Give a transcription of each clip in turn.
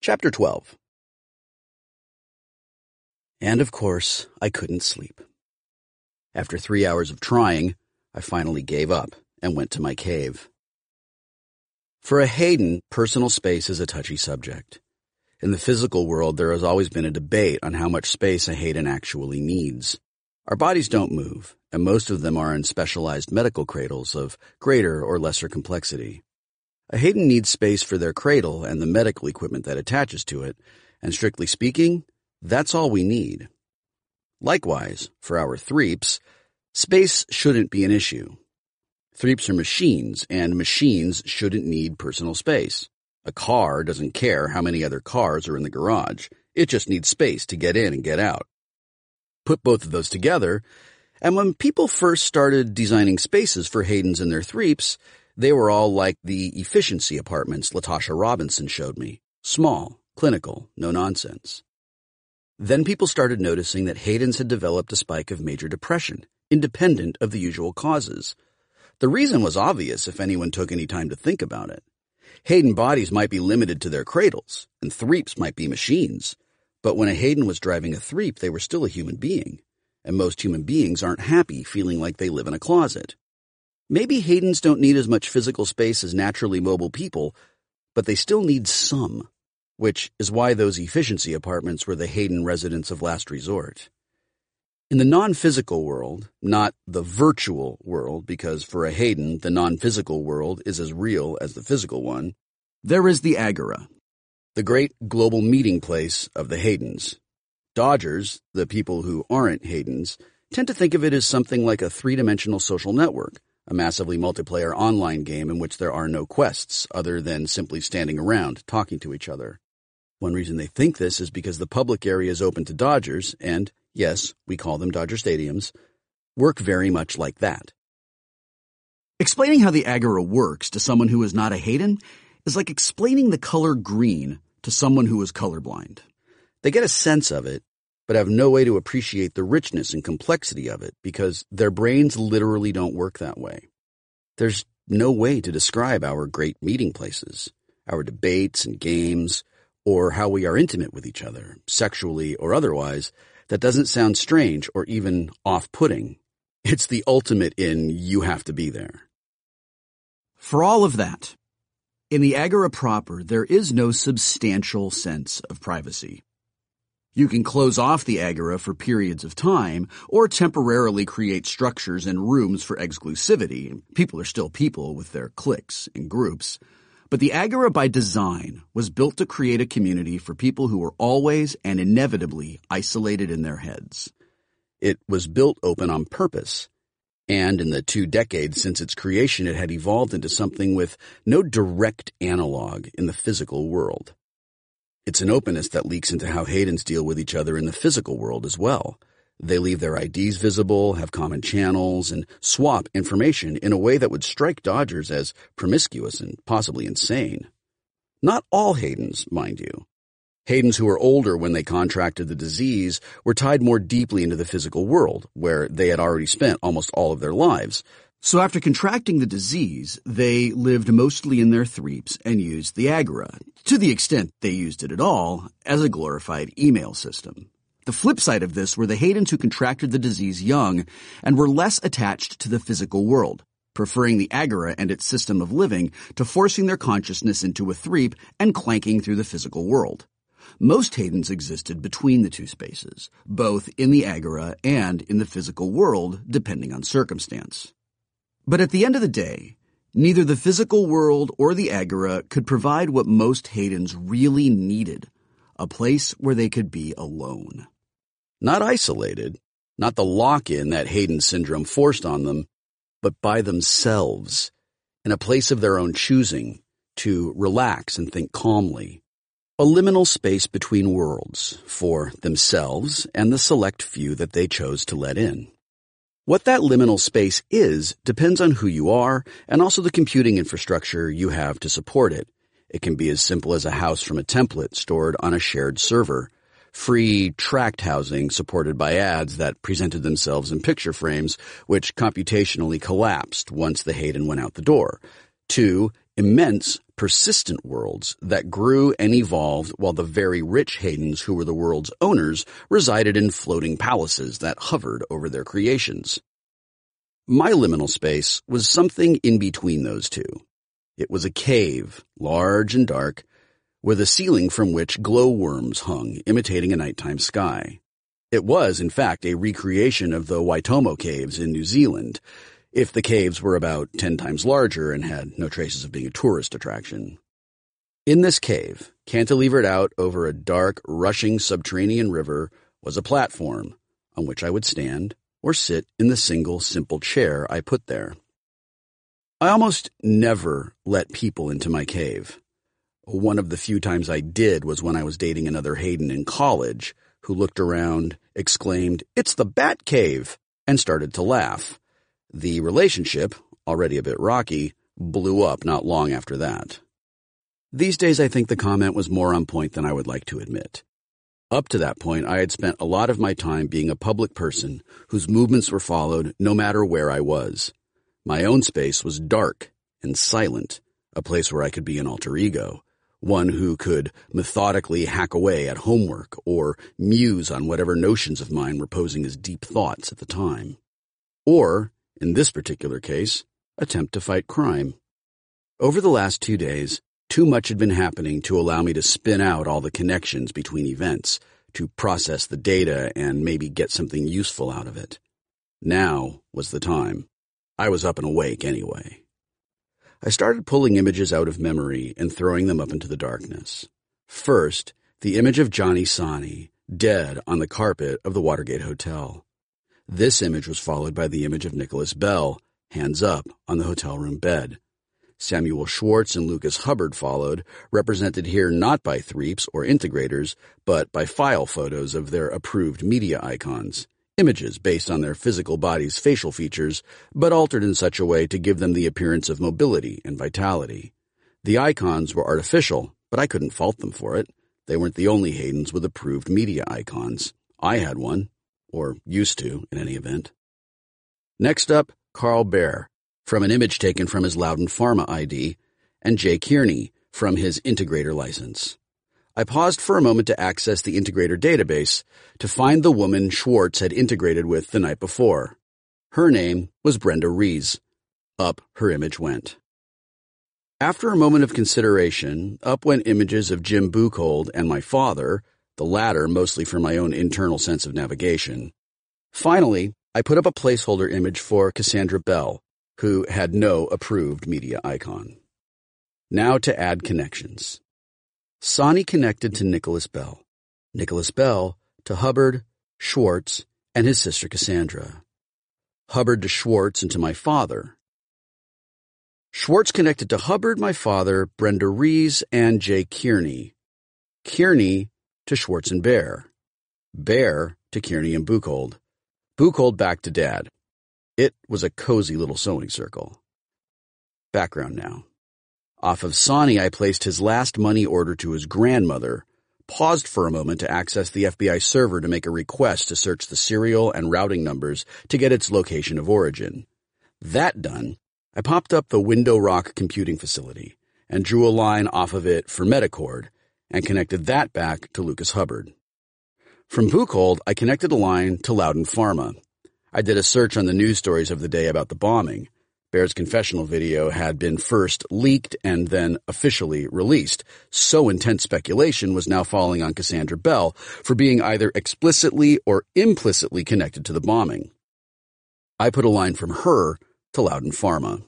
Chapter 12. And of course, I couldn't sleep. After 3 hours of trying, I finally gave up and went to my cave. For a Hayden, personal space is a touchy subject. In the physical world, there has always been a debate on how much space a Hayden actually needs. Our bodies don't move, and most of them are in specialized medical cradles of greater or lesser complexity. A Hayden needs space for their cradle and the medical equipment that attaches to it, and strictly speaking, that's all we need. Likewise, for our threeps, space shouldn't be an issue. Threeps are machines, and machines shouldn't need personal space. A car doesn't care how many other cars are in the garage. It just needs space to get in and get out. Put both of those together, and when people first started designing spaces for Haydens and their threeps, they were all like the efficiency apartments Latasha Robinson showed me. Small, clinical, no nonsense. Then people started noticing that Haydens had developed a spike of major depression, independent of the usual causes. The reason was obvious if anyone took any time to think about it. Hayden bodies might be limited to their cradles, and threeps might be machines. But when a Hayden was driving a threep, they were still a human being. And most human beings aren't happy feeling like they live in a closet. Maybe Haydens don't need as much physical space as naturally mobile people, but they still need some, which is why those efficiency apartments were the Hayden residence of last resort. In the non-physical world, not the virtual world, because for a Hayden, the non-physical world is as real as the physical one, there is the Agora, the great global meeting place of the Haydens. Dodgers, the people who aren't Haydens, tend to think of it as something like a three-dimensional social network, a massively multiplayer online game in which there are no quests other than simply standing around talking to each other. One reason they think this is because the public areas open to Dodgers, and, yes, we call them Dodger Stadiums, work very much like that. Explaining how the Agora works to someone who is not a Hayden is like explaining the color green to someone who is colorblind. They get a sense of it, but have no way to appreciate the richness and complexity of it because their brains literally don't work that way. There's no way to describe our great meeting places, our debates and games, or how we are intimate with each other, sexually or otherwise, that doesn't sound strange or even off-putting. It's the ultimate in you have to be there. For all of that, in the Agora proper, there is no substantial sense of privacy. You can close off the Agora for periods of time or temporarily create structures and rooms for exclusivity. People are still people with their cliques and groups. But the Agora by design was built to create a community for people who were always and inevitably isolated in their heads. It was built open on purpose. And in the 2 decades since its creation, it had evolved into something with no direct analog in the physical world. It's an openness that leaks into how Haydens deal with each other in the physical world as well. They leave their IDs visible, have common channels, and swap information in a way that would strike Dodgers as promiscuous and possibly insane. Not all Haydens, mind you. Haydens who were older when they contracted the disease were tied more deeply into the physical world, where they had already spent almost all of their lives. So after contracting the disease, they lived mostly in their threeps and used the Agora, to the extent they used it at all, as a glorified email system. The flip side of this were the Haydens who contracted the disease young and were less attached to the physical world, preferring the Agora and its system of living to forcing their consciousness into a threep and clanking through the physical world. Most Haydens existed between the two spaces, both in the Agora and in the physical world, depending on circumstance. But at the end of the day, neither the physical world or the Agora could provide what most Haydens really needed, a place where they could be alone. Not isolated, not the lock-in that Hayden syndrome forced on them, but by themselves, in a place of their own choosing, to relax and think calmly. A liminal space between worlds for themselves and the select few that they chose to let in. What that liminal space is depends on who you are and also the computing infrastructure you have to support it. It can be as simple as a house from a template stored on a shared server, free tract housing supported by ads that presented themselves in picture frames, which computationally collapsed once the Hayden went out the door, to immense, persistent worlds that grew and evolved while the very rich Haydens who were the world's owners resided in floating palaces that hovered over their creations. My liminal space was something in between those two. It was a cave, large and dark, with a ceiling from which glowworms hung, imitating a nighttime sky. It was, in fact, a recreation of the Waitomo Caves in New Zealand, if the caves were about 10 times larger and had no traces of being a tourist attraction. In this cave, cantilevered out over a dark, rushing subterranean river, was a platform on which I would stand or sit in the single, simple chair I put there. I almost never let people into my cave. One of the few times I did was when I was dating another Hayden in college, who looked around, exclaimed, "It's the Bat Cave," and started to laugh. The relationship, already a bit rocky, blew up not long after that. These days I think the comment was more on point than I would like to admit. Up to that point, I had spent a lot of my time being a public person whose movements were followed no matter where I was. My own space was dark and silent, a place where I could be an alter ego, one who could methodically hack away at homework or muse on whatever notions of mine were posing as deep thoughts at the time. Or, in this particular case, attempt to fight crime. Over the last 2 days, too much had been happening to allow me to spin out all the connections between events, to process the data and maybe get something useful out of it. Now was the time. I was up and awake anyway. I started pulling images out of memory and throwing them up into the darkness. First, the image of Johnny Sani, dead on the carpet of the Watergate Hotel. This image was followed by the image of Nicholas Bell, hands up, on the hotel room bed. Samuel Schwartz and Lucas Hubbard followed, represented here not by threeps or integrators, but by file photos of their approved media icons, images based on their physical body's facial features, but altered in such a way to give them the appearance of mobility and vitality. The icons were artificial, but I couldn't fault them for it. They weren't the only Haydens with approved media icons. I had one, or used to, in any event. Next up, Carl Baer, from an image taken from his Loudon Pharma ID, and Jay Kearney, from his Integrator license. I paused for a moment to access the Integrator database to find the woman Schwartz had integrated with the night before. Her name was Brenda Rees. Up her image went. After a moment of consideration, up went images of Jim Buchhold and my father, the latter mostly for my own internal sense of navigation. Finally, I put up a placeholder image for Cassandra Bell, who had no approved media icon. Now to add connections. Sani connected to Nicholas Bell. Nicholas Bell to Hubbard, Schwartz, and his sister Cassandra. Hubbard to Schwartz and to my father. Schwartz connected to Hubbard, my father, Brenda Rees, and Jay Kearney. Kearney to Schwartz and Baer. Baer to Kearney and Buchhold. Buchhold back to Dad. It was a cozy little sewing circle. Background now. Off of Sani, I placed his last money order to his grandmother, paused for a moment to access the FBI server to make a request to search the serial and routing numbers to get its location of origin. That done, I popped up the Window Rock computing facility and drew a line off of it for Metacord and connected that back to Lucas Hubbard. From Buchhold, I connected a line to Loudon Pharma. I did a search on the news stories of the day about the bombing. Baer's confessional video had been first leaked and then officially released. So intense speculation was now falling on Cassandra Bell for being either explicitly or implicitly connected to the bombing. I put a line from her to Loudon Pharma.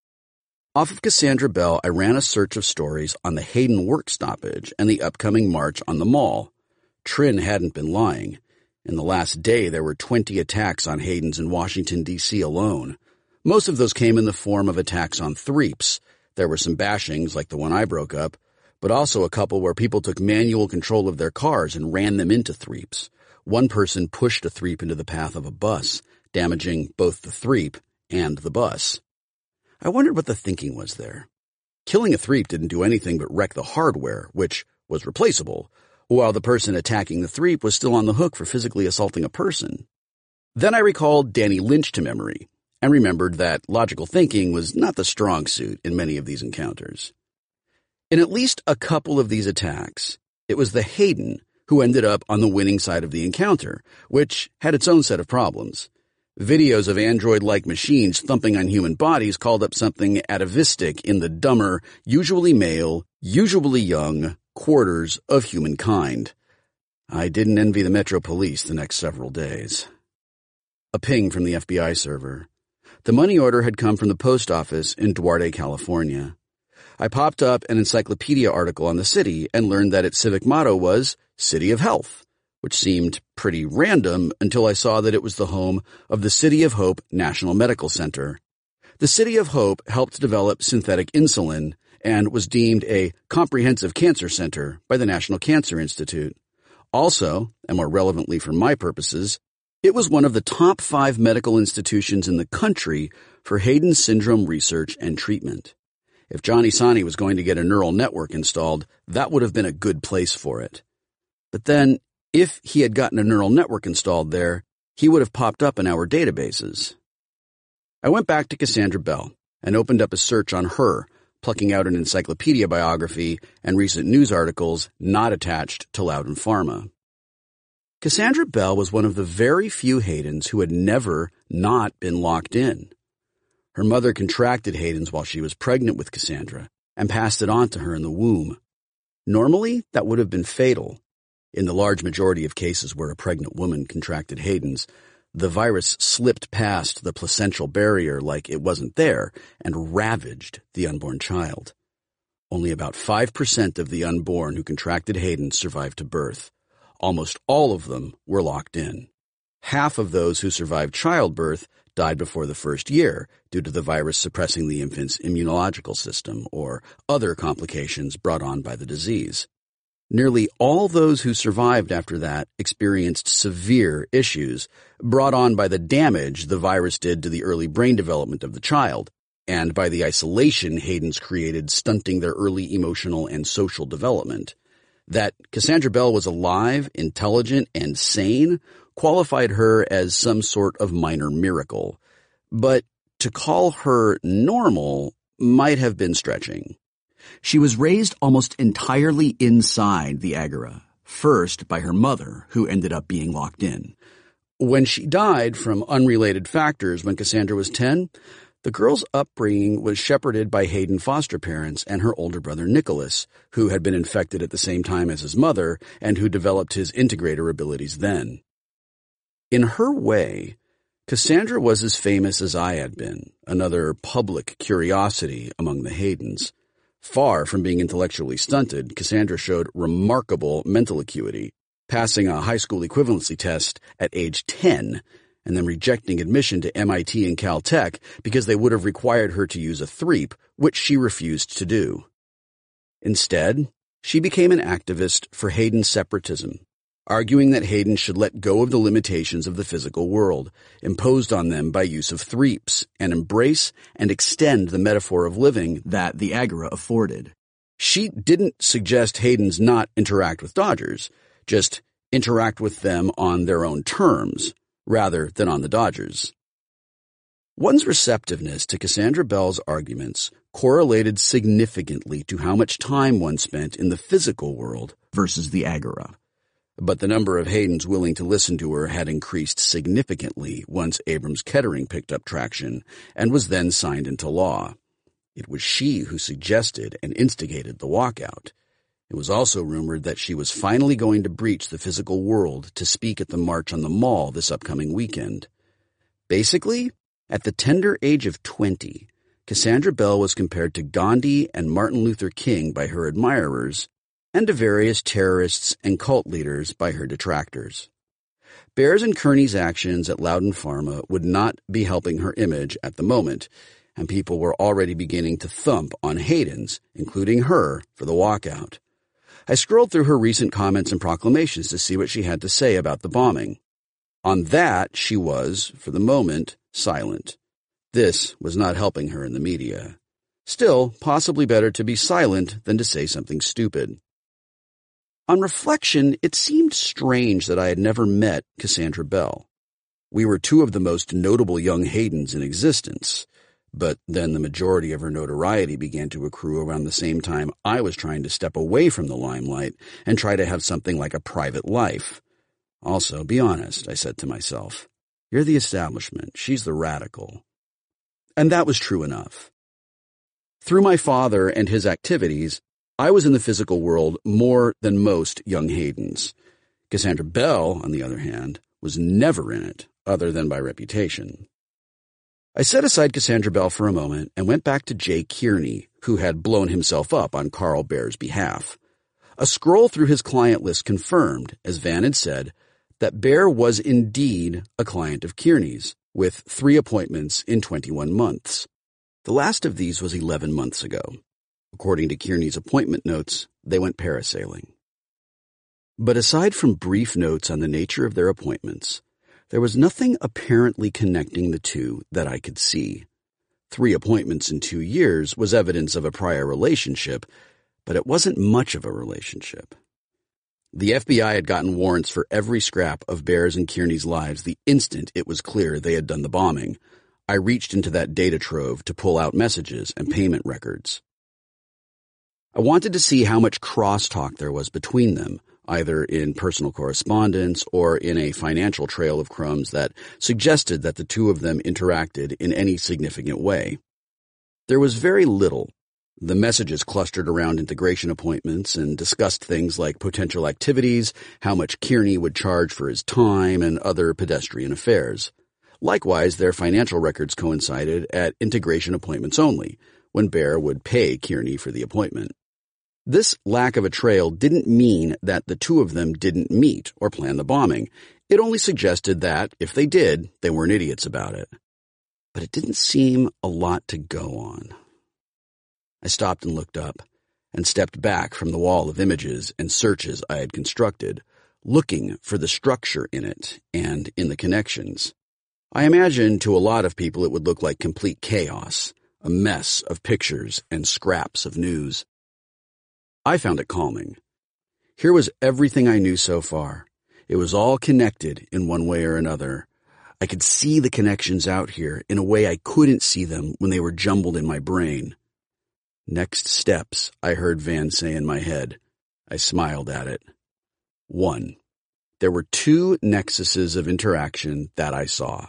Off of Cassandra Bell, I ran a search of stories on the Hayden work stoppage and the upcoming march on the Mall. Trin hadn't been lying. In the last day, there were 20 attacks on Haydens in Washington, D.C. alone. Most of those came in the form of attacks on threeps. There were some bashings, like the one I broke up, but also a couple where people took manual control of their cars and ran them into threeps. One person pushed a threep into the path of a bus, damaging both the threep and the bus. I wondered what the thinking was there. Killing a threep didn't do anything but wreck the hardware, which was replaceable, while the person attacking the threep was still on the hook for physically assaulting a person. Then I recalled Danny Lynch to memory, and remembered that logical thinking was not the strong suit in many of these encounters. In at least a couple of these attacks, it was the Hayden who ended up on the winning side of the encounter, which had its own set of problems. Videos of android-like machines thumping on human bodies called up something atavistic in the dumber, usually male, usually young, quarters of humankind. I didn't envy the Metro Police the next several days. A ping from the FBI server. The money order had come from the post office in Duarte, California. I popped up an encyclopedia article on the city and learned that its civic motto was City of Health, which seemed pretty random until I saw that it was the home of the City of Hope National Medical Center. The City of Hope helped develop synthetic insulin and was deemed a comprehensive cancer center by the National Cancer Institute. Also, and more relevantly for my purposes, it was one of the top 5 medical institutions in the country for Hayden syndrome research and treatment. If Johnny Sani was going to get a neural network installed, that would have been a good place for it. But then, if he had gotten a neural network installed there, he would have popped up in our databases. I went back to Cassandra Bell and opened up a search on her, plucking out an encyclopedia biography and recent news articles not attached to Loudon Pharma. Cassandra Bell was one of the very few Haydens who had never not been locked in. Her mother contracted Hayden's while she was pregnant with Cassandra and passed it on to her in the womb. Normally, that would have been fatal. In the large majority of cases where a pregnant woman contracted Hayden's, the virus slipped past the placental barrier like it wasn't there and ravaged the unborn child. Only about 5% of the unborn who contracted Hayden's survived to birth. Almost all of them were locked in. Half of those who survived childbirth died before the first year due to the virus suppressing the infant's immunological system or other complications brought on by the disease. Nearly all those who survived after that experienced severe issues brought on by the damage the virus did to the early brain development of the child and by the isolation Hayden's created, stunting their early emotional and social development. That Cassandra Bell was alive, intelligent, and sane qualified her as some sort of minor miracle. But to call her normal might have been stretching. She was raised almost entirely inside the Agora, first by her mother, who ended up being locked in. When she died from unrelated factors when Cassandra was 10, the girl's upbringing was shepherded by Hayden foster parents and her older brother Nicholas, who had been infected at the same time as his mother and who developed his integrator abilities then. In her way, Cassandra was as famous as I had been, another public curiosity among the Haydens. Far from being intellectually stunted, Cassandra showed remarkable mental acuity, passing a high school equivalency test at age 10 and then rejecting admission to MIT and Caltech because they would have required her to use a threep, which she refused to do. Instead, she became an activist for Hayden separatism, arguing that Hayden should let go of the limitations of the physical world, imposed on them by use of threeps, and embrace and extend the metaphor of living that the Agora afforded. She didn't suggest Hayden's not interact with Dodgers, just interact with them on their own terms, rather than on the Dodgers. One's receptiveness to Cassandra Bell's arguments correlated significantly to how much time one spent in the physical world versus the Agora. But the number of Haydens willing to listen to her had increased significantly once Abrams-Kettering picked up traction and was then signed into law. It was she who suggested and instigated the walkout. It was also rumored that she was finally going to breach the physical world to speak at the March on the Mall this upcoming weekend. Basically, at the tender age of 20, Cassandra Bell was compared to Gandhi and Martin Luther King by her admirers, and to various terrorists and cult leaders by her detractors. Bears and Kearney's actions at Loudon Pharma would not be helping her image at the moment, and people were already beginning to thump on Hayden's, including her, for the walkout. I scrolled through her recent comments and proclamations to see what she had to say about the bombing. On that, she was, for the moment, silent. This was not helping her in the media. Still, possibly better to be silent than to say something stupid. On reflection, it seemed strange that I had never met Cassandra Bell. We were two of the most notable young Haydens in existence, but then the majority of her notoriety began to accrue around the same time I was trying to step away from the limelight and try to have something like a private life. Also, be honest, I said to myself. You're the establishment, she's the radical. And that was true enough. Through my father and his activities, I was in the physical world more than most young Haydens. Cassandra Bell, on the other hand, was never in it, other than by reputation. I set aside Cassandra Bell for a moment and went back to Jay Kearney, who had blown himself up on Carl Baer's behalf. A scroll through his client list confirmed, as Van had said, that Baer was indeed a client of Kearney's, with 3 appointments in 21 months. The last of these was 11 months ago. According to Kearney's appointment notes, they went parasailing. But aside from brief notes on the nature of their appointments, there was nothing apparently connecting the two that I could see. 3 appointments in 2 years was evidence of a prior relationship, but it wasn't much of a relationship. The FBI had gotten warrants for every scrap of Baer's and Kearney's lives the instant it was clear they had done the bombing. I reached into that data trove to pull out messages and payment records. I wanted to see how much crosstalk there was between them, either in personal correspondence or in a financial trail of crumbs that suggested that the two of them interacted in any significant way. There was very little. The messages clustered around integration appointments and discussed things like potential activities, how much Kearney would charge for his time, and other pedestrian affairs. Likewise, their financial records coincided at integration appointments only, when Baer would pay Kearney for the appointment. This lack of a trail didn't mean that the two of them didn't meet or plan the bombing. It only suggested that, if they did, they weren't idiots about it. But it didn't seem a lot to go on. I stopped and looked up, and stepped back from the wall of images and searches I had constructed, looking for the structure in it and in the connections. I imagined to a lot of people it would look like complete chaos, a mess of pictures and scraps of news. I found it calming. Here was everything I knew so far. It was all connected in one way or another. I could see the connections out here in a way I couldn't see them when they were jumbled in my brain. Next steps, I heard Van say in my head. I smiled at it. 1. There were 2 nexuses of interaction that I saw.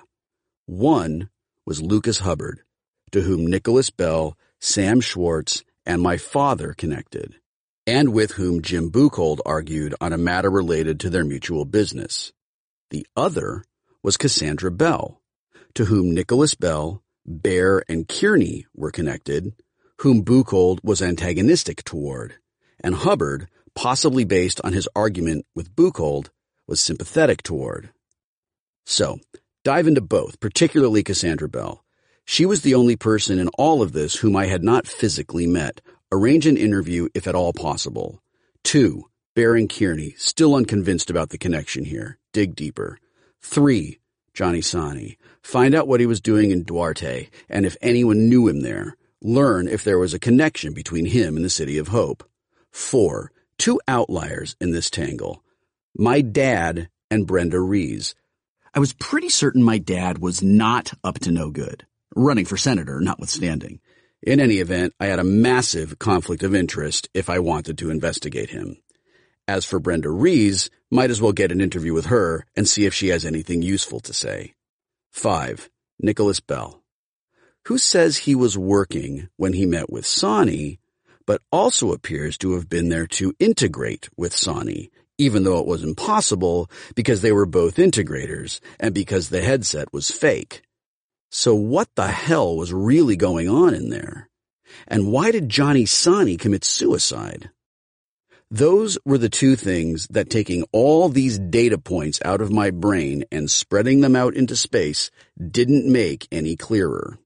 One was Lucas Hubbard, to whom Nicholas Bell, Sam Schwartz, and my father connected, and with whom Jim Buchholz argued on a matter related to their mutual business. The other was Cassandra Bell, to whom Nicholas Bell, Baer, and Kearney were connected, whom Buchholz was antagonistic toward, and Hubbard, possibly based on his argument with Buchholz, was sympathetic toward. So, dive into both, particularly Cassandra Bell. She was the only person in all of this whom I had not physically met. Arrange an interview if at all possible. 2. Baer and Kearney, still unconvinced about the connection here. Dig deeper. 3. Johnny Sani. Find out what he was doing in Duarte, and if anyone knew him there. Learn if there was a connection between him and the City of Hope. 4. 2 outliers in this tangle. My dad and Brenda Rees. I was pretty certain my dad was not up to no good, running for senator notwithstanding. In any event, I had a massive conflict of interest if I wanted to investigate him. As for Brenda Rees, might as well get an interview with her and see if she has anything useful to say. 5. Nicholas Bell, who says he was working when he met with Sani, but also appears to have been there to integrate with Sani, even though it was impossible because they were both integrators and because the headset was fake. So what the hell was really going on in there? And why did Johnny Sani commit suicide? Those were the 2 things that, taking all these data points out of my brain and spreading them out into space, didn't make any clearer.